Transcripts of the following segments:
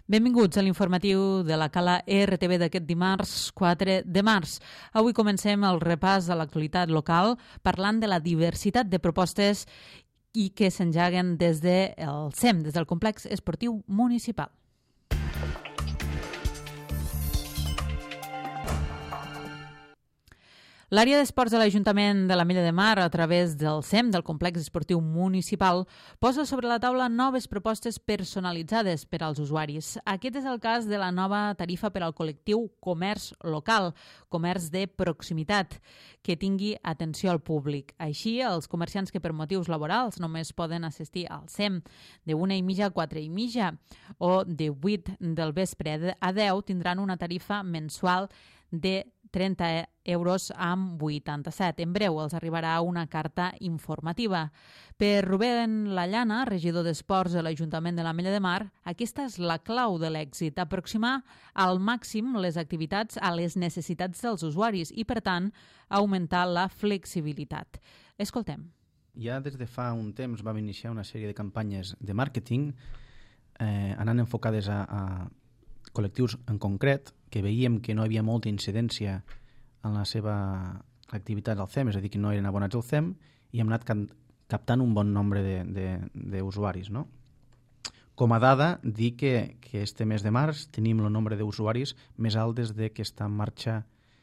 Benvinguts a l'informatiu de la Cala RTV d'aquest dimarts 4 de març. Avui comencem el repàs a l'actualitat local parlant de la diversitat de propostes i que s'engeguen des del CEM, des del Complex Esportiu Municipal. L'àrea d'esports de l'Ajuntament de l'Ametlla de Mar, a través del CEM, del Complex Esportiu Municipal, posa sobre la taula noves propostes personalitzades per als usuaris. Aquest és el cas de la nova tarifa per al col·lectiu comerç local, comerç de proximitat, que tingui atenció al públic. Així, els comerciants que per motius laborals només poden assistir al CEM de 1:30 a 4:30 o de 8 del vespre a 10 tindran una tarifa mensual de 30 euros amb 87. En breu els arribarà una carta informativa. Per Rubén Lallana, regidor d'Esports de l'Ajuntament de l'Ametlla de Mar, aquesta és la clau de l'èxit, aproximar al màxim les activitats a les necessitats dels usuaris i, per tant, augmentar la flexibilitat. Escoltem. Ja des de fa un temps vam iniciar una sèrie de campanyes de màrqueting anant enfocades a col·lectius en concret, que veiem que no hi havia molta incidència en la seva activitat al CEM, és a dir, que no eren abonats al CEM, i hem anat captant un bon nombre d'usuaris, no? Com a dada, dir que este mes de març tenim el nombre d'usuaris més alt des que està en marxa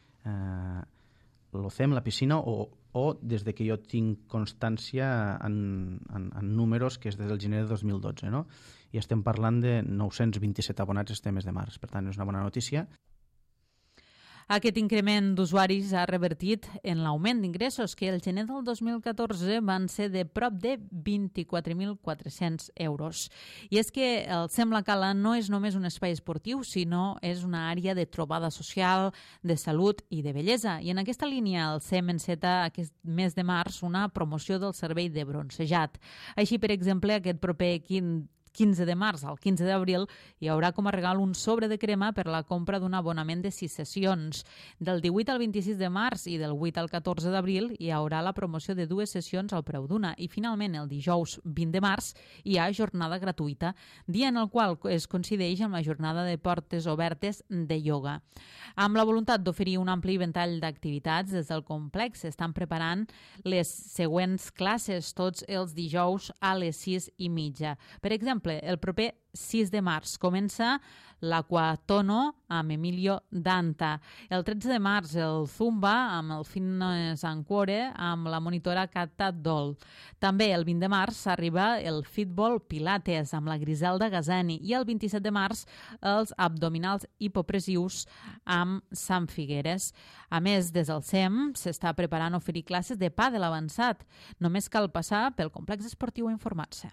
el CEM, la piscina, o des que jo tinc constància en números, que és des del gener de 2012, no? I estem parlant de 927 abonats este mes de març. Per tant, és una bona notícia. Aquest increment d'usuaris ha revertit en l'augment d'ingressos, que el gener del 2014 van ser de prop de 24.400 euros. I és que el CEM La Cala no és només un espai esportiu, sinó és una àrea de trobada social, de salut i de bellesa. I en aquesta línia el CEM enceta aquest mes de març una promoció del servei de bronzejat. Així, per exemple, aquest proper 15 de març al 15 d'abril hi haurà com a regal un sobre de crema per la compra d'un abonament de 6 sessions. Del 18 al 26 de març i del 8 al 14 d'abril hi haurà la promoció de 2 sessions al preu d'una. I finalment el dijous 20 de març hi ha jornada gratuïta, dia en el qual es coincideix amb la jornada de portes obertes de ioga. Amb la voluntat d'oferir un ampli ventall d'activitats des del complex s'estan preparant les següents classes tots els dijous a les 6:30. Per exemple, el proper 6 de març comença l'Aquatono amb Emilio Danta. El 13 de març el Zumba amb el Fitness Ancore amb la monitora Cata Dol. També el 20 de març arriba el Fitball Pilates amb la Griselda Gazani i el 27 de març els abdominals hipopressius amb Sam Figueres. A més, des del CEM s'està preparant oferir classes de pàdel avançat. Només cal passar pel complex esportiu a informar-se.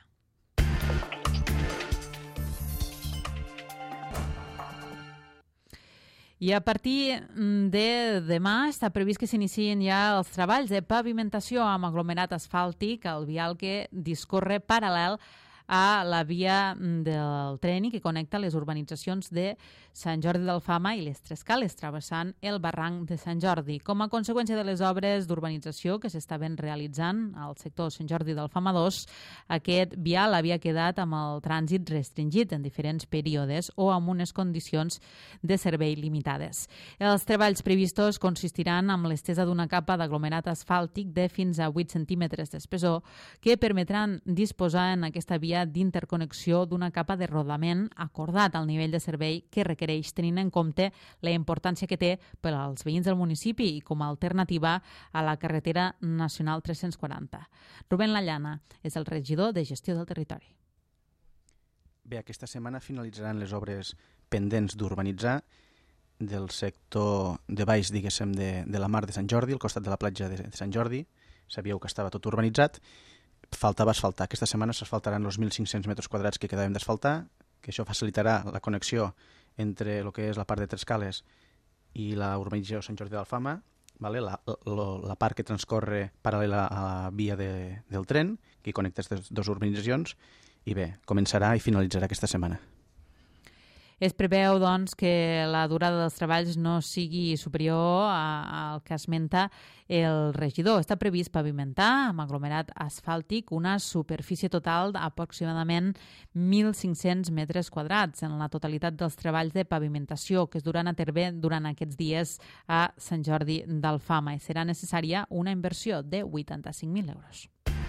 I a partir de demà està previst que s'inicien ja els treballs de pavimentació amb aglomerat asfàltic al vial que discorre paral·lel a la via del tren i que connecta les urbanitzacions de Sant Jordi d'Alfama i les Tres Cales, travessant el barranc de Sant Jordi. Com a conseqüència de les obres d'urbanització que s'estaven realitzant al sector Sant Jordi d'Alfama 2, aquest vial havia quedat amb el trànsit restringit en diferents períodes o amb unes condicions de servei limitades. Els treballs previstos consistiran en l'estesa d'una capa d'aglomerat asfàltic de fins a 8 centímetres d'espessor que permetran disposar en aquesta via d'interconnexió d'una capa de rodament acordat al nivell de servei que requereix, tenint en compte la importància que té per als veïns del municipi i com a alternativa a la carretera nacional 340. Rubén Lallana és el regidor de Gestió del Territori. Bé, aquesta setmana finalitzaran les obres pendents d'urbanitzar del sector de baix, diguéssim, de la mar de Sant Jordi, al costat de la platja de Sant Jordi. Sabíeu que estava tot urbanitzat. Faltava asfaltar. Aquesta setmana s'asfaltaran els 1.500 metres quadrats que quedaven d'asfaltar, que això facilitarà la connexió entre el que és la part de Tres Cales i la urbanització Sant Jordi d'Alfama, vale? La part que transcorre paral·lela a la via del tren, que connecta aquestes dues urbanitzacions, i bé, començarà i finalitzarà aquesta setmana. Es preveu, doncs, que la durada dels treballs no sigui superior al que esmenta el regidor. Està previst pavimentar amb aglomerat asfàltic una superfície total d'aproximadament 1.500 metres quadrats en la totalitat dels treballs de pavimentació que es duran a terme durant aquests dies a Sant Jordi d'Alfama i serà necessària una inversió de 85.000 euros.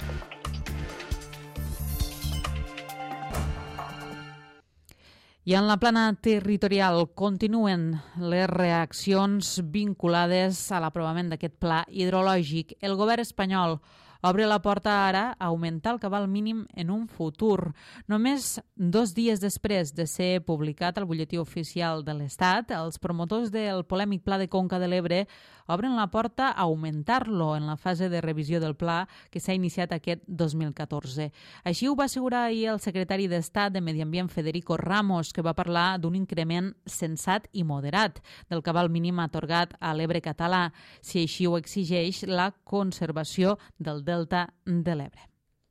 I en la plana territorial continuen les reaccions vinculades a l'aprovament d'aquest pla hidrològic. El govern espanyol obre la porta ara a augmentar el cabal mínim en un futur. Només 2 dies després de ser publicat al butlletí oficial de l'Estat, els promotors del polèmic Pla de Conca de l'Ebre obren la porta a augmentar-lo en la fase de revisió del pla que s'ha iniciat aquest 2014. Així ho va assegurar ahir el secretari d'Estat de Medi Ambient Federico Ramos, que va parlar d'un increment sensat i moderat del cabal mínim atorgat a l'Ebre català, si així ho exigeix la conservació del delta de l'Ebre.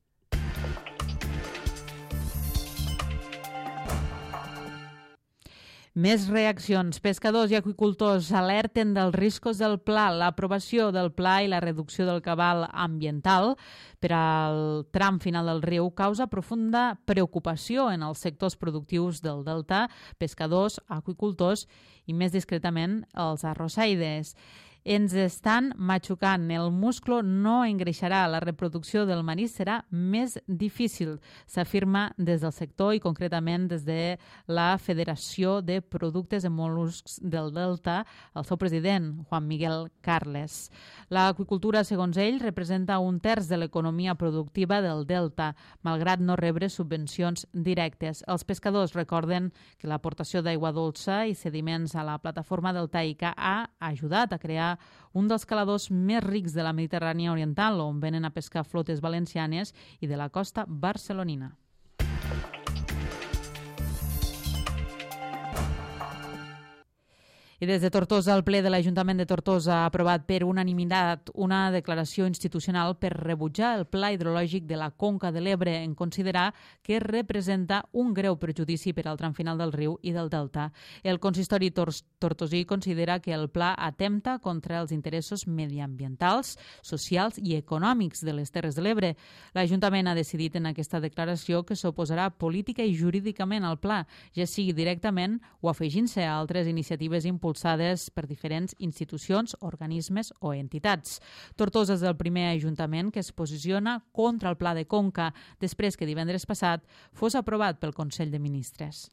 Més reaccions. Pescadors i aqüicultors alerten dels riscos del pla. L'aprovació del pla i la reducció del cabal ambiental per al tram final del riu causa profunda preocupació en els sectors productius del delta, pescadors, aqüicultors i, més discretament, els arrossaires. Ens estan matxucant, el musclo no engreixarà, la reproducció del marisc serà més difícil, s'afirma des del sector i concretament des de la Federació de Productes de Mol·luscs del Delta, el seu president, Juan Miguel Carles. L'aqüicultura, segons ell, representa 1/3 de l'economia productiva del Delta, malgrat no rebre subvencions directes. Els pescadors recorden que l'aportació d'aigua dolça i sediments a la plataforma deltaica ha ajudat a crear un dels caladors més rics de la Mediterrània oriental, on venen a pescar flotes valencianes i de la costa barcelonina. I des de Tortosa, el ple de l'Ajuntament de Tortosa ha aprovat per unanimitat una declaració institucional per rebutjar el pla hidrològic de la Conca de l'Ebre en considerar que representa un greu perjudici per al tram final del riu i del delta. El consistori tortosí considera que el pla atempta contra els interessos mediambientals, socials i econòmics de les Terres de l'Ebre. L'Ajuntament ha decidit en aquesta declaració que s'oposarà política i jurídicament al pla, ja sigui directament o afegint-se a altres iniciatives impulsades per diferents institucions, organismes o entitats. Tortosa és el primer ajuntament que es posiciona contra el pla de Conca, després que divendres passat fos aprovat pel Consell de Ministres.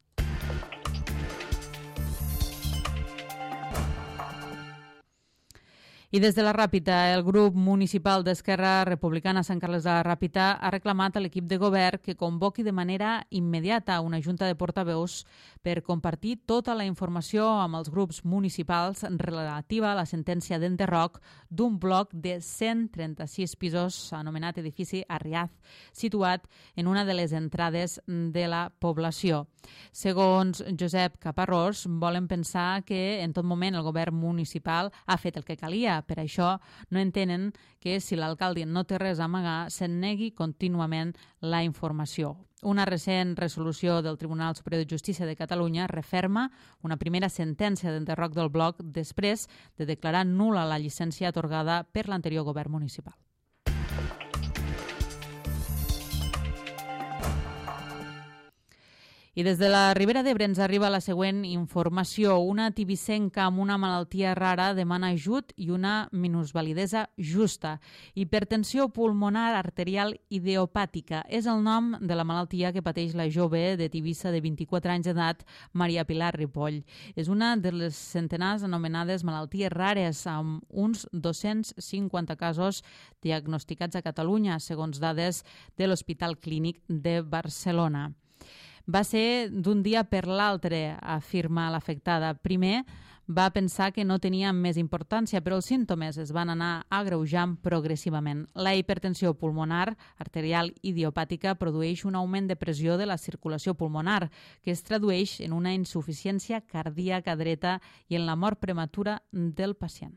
I des de la Ràpita, el grup municipal d'Esquerra Republicana Sant Carles de la Ràpita ha reclamat a l'equip de govern que convoqui de manera immediata una junta de portaveus per compartir tota la informació amb els grups municipals relativa a la sentència d'enderroc d'un bloc de 136 pisos anomenat edifici Arriaz, situat en una de les entrades de la població. Segons Josep Caparrós, volen pensar que en tot moment el govern municipal ha fet el que calia. Per això no entenen que si l'alcalde no té res a amagar, se'n negui contínuament la informació. Una recent resolució del Tribunal Superior de Justícia de Catalunya referma una primera sentència d'enderroc del bloc després de declarar nul·la la llicència atorgada per l'anterior govern municipal. I des de la Ribera d'Ebre ens arriba la següent informació. Una tibicenca amb una malaltia rara demana ajut i una minusvalidesa justa. Hipertensió pulmonar arterial idiopàtica és el nom de la malaltia que pateix la jove de Tivissa de 24 anys d'edat, Maria Pilar Ripoll. És una de les centenars anomenades malalties rares, amb uns 250 casos diagnosticats a Catalunya, segons dades de l'Hospital Clínic de Barcelona. Va ser d'un dia per l'altre, afirma l'afectada. Primer va pensar que no tenia més importància, però els símptomes es van anar agreujant progressivament. La hipertensió pulmonar arterial idiopàtica produeix un augment de pressió de la circulació pulmonar, que es tradueix en una insuficiència cardíaca dreta i en la mort prematura del pacient.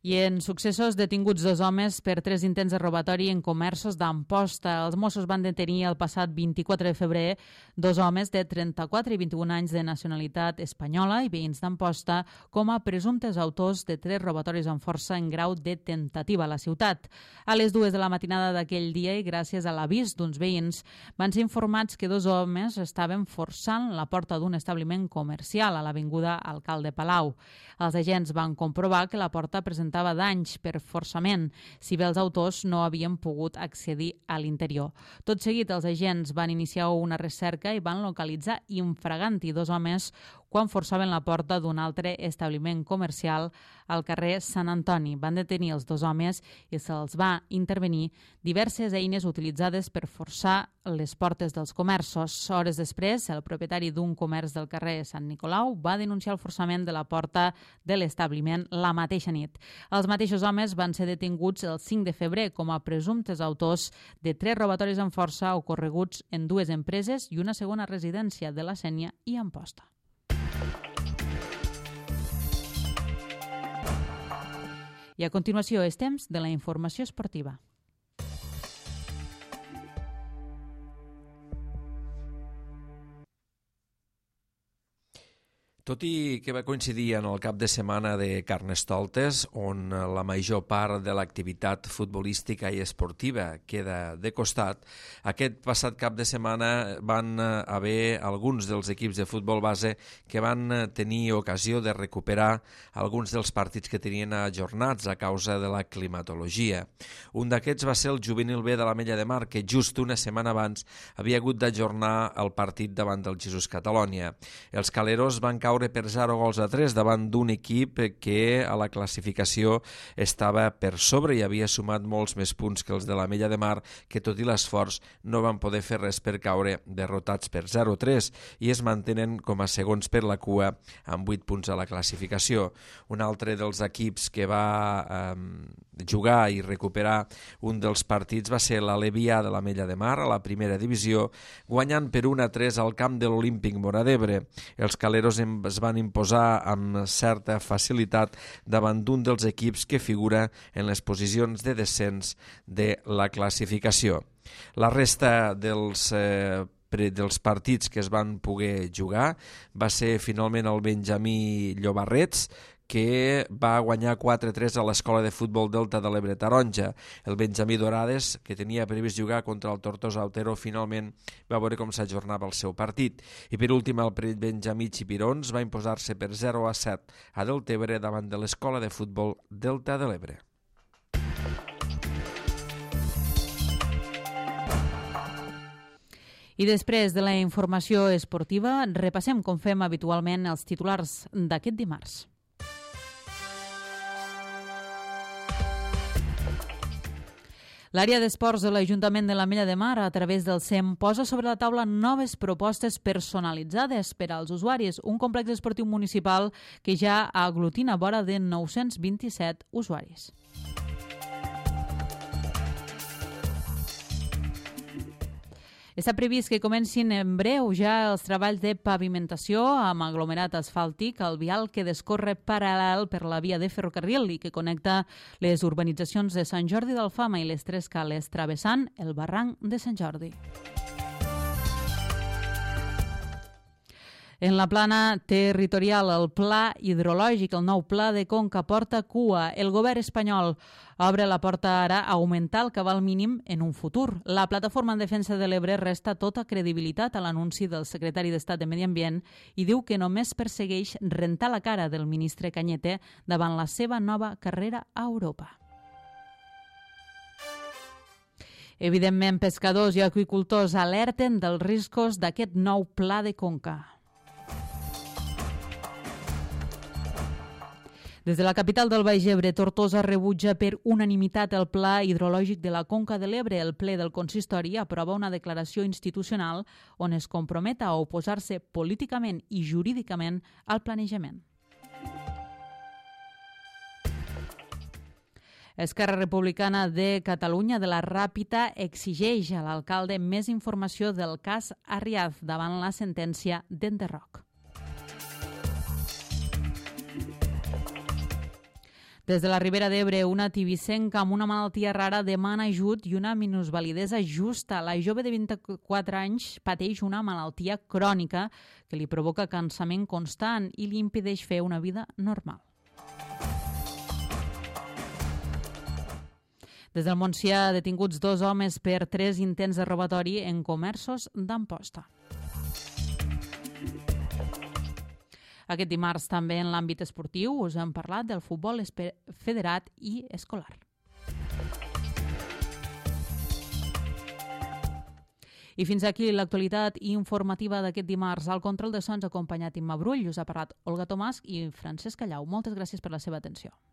I en successos, detinguts 2 homes per 3 intents de robatori en comerços d'Amposta. Els Mossos van detenir el passat 24 de febrer 2 homes de 34 i 21 anys de nacionalitat espanyola i veïns d'Amposta com a presumptes autors de 3 robatoris amb força en grau de tentativa a la ciutat. A les 2 de la matinada d'aquell dia i gràcies a l'avís d'uns veïns van ser informats que 2 homes estaven forçant la porta d'un establiment comercial a l'avinguda Alcalde Palau. Els agents van comprovar que la porta presentava danys per forçament, si bé els autors no havien pogut accedir a l'interior. Tot seguit, els agents van iniciar una recerca i van localitzar infraganti 2 homes quan forçaven la porta d'un altre establiment comercial al carrer Sant Antoni. Van detenir els 2 homes i se'ls va intervenir diverses eines utilitzades per forçar les portes dels comerços. Hores després, el propietari d'un comerç del carrer Sant Nicolau va denunciar el forçament de la porta de l'establiment la mateixa nit. Els mateixos homes van ser detinguts el 5 de febrer com a presumptes autors de 3 robatoris amb força ocorreguts en 2 empreses i una segona residència de la Sénia i Amposta. I a continuació és temps de la informació esportiva. Tot i que va coincidir en el cap de setmana de Carnestoltes, on la major part de l'activitat futbolística i esportiva queda de costat, aquest passat cap de setmana van haver alguns dels equips de futbol base que van tenir ocasió de recuperar alguns dels partits que tenien ajornats a causa de la climatologia. Un d'aquests va ser el Juvenil B de l'Ametlla de Mar, que just una setmana abans havia hagut d'ajornar el partit davant del Jesús Catalònia. Els caleros van caure per 0-3 davant d'un equip que a la classificació estava per sobre i havia sumat molts més punts que els de l'Ametlla de Mar, que tot i l'esforç no van poder fer res per caure derrotats per 0-3 i es mantenen com a segons per la cua amb 8 punts a la classificació. Un altre dels equips que va jugar i recuperar un dels partits va ser l'Alevià de l'Ametlla de Mar a la primera divisió, guanyant per 1-3 al camp de l'Olímpic Móra d'Ebre. Els caleros es van imposar amb certa facilitat davant d'un dels equips que figura en les posicions de descens de la classificació. La resta dels partits que es van poder jugar va ser finalment el Benjamí Llobarrets, que va guanyar 4-3 a l'Escola de Futbol Delta de l'Ebre Taronja. El Benjamí Dorades, que tenia previst jugar contra el Tortosa Otero, finalment va veure com s'ajornava el seu partit. I per últim, el Benjamí Xipirons va imposar-se per 0-7 a Deltebre davant de l'Escola de Futbol Delta de l'Ebre. I després de la informació esportiva, repassem com fem habitualment els titulars d'aquest dimarts. L'àrea d'esports de l'Ajuntament de l'Ametlla de Mar, a través del SEM, posa sobre la taula noves propostes personalitzades per als usuaris, un complex esportiu municipal que ja aglutina vora de 927 usuaris. Està previst que comencin en breu ja els treballs de pavimentació amb aglomerat asfàltic al vial que descorre paral·lel per la via de ferrocarril i que connecta les urbanitzacions de Sant Jordi d'Alfama i les Tres Cales, travessant el barranc de Sant Jordi. En la plana territorial, el pla hidrològic, el nou pla de Conca, porta cua. El govern espanyol obre la porta ara a augmentar el cabal mínim en un futur. La plataforma en defensa de l'Ebre resta tota credibilitat a l'anunci del secretari d'Estat de Medi Ambient i diu que només persegueix rentar la cara del ministre Cañete davant la seva nova carrera a Europa. Evidentment, pescadors i aqüicultors alerten dels riscos d'aquest nou pla de Conca. Des de la capital del Baix Ebre, Tortosa rebutja per unanimitat el pla hidrològic de la Conca de l'Ebre. El ple del consistori aprova una declaració institucional on es compromet a oposar-se políticament i jurídicament al planejament. Esquerra Republicana de Catalunya de la Ràpita exigeix a l'alcalde més informació del cas Arriaz davant la sentència d'Enderroc. Des de la Ribera d'Ebre, una tivissenca amb una malaltia rara demana ajut i una minusvalidesa justa. La jove de 24 anys pateix una malaltia crònica que li provoca cansament constant i li impedeix fer una vida normal. Des del Montsià, detinguts 2 homes per 3 intents de robatori en comerços d'Amposta. Aquest dimarts també en l'àmbit esportiu us hem parlat del futbol federat i escolar. I fins aquí l'actualitat informativa d'aquest dimarts. Al control de sons acompanyat Imma Brull, us ha parlat Olga Tomàs i Francesc Callau. Moltes gràcies per la seva atenció.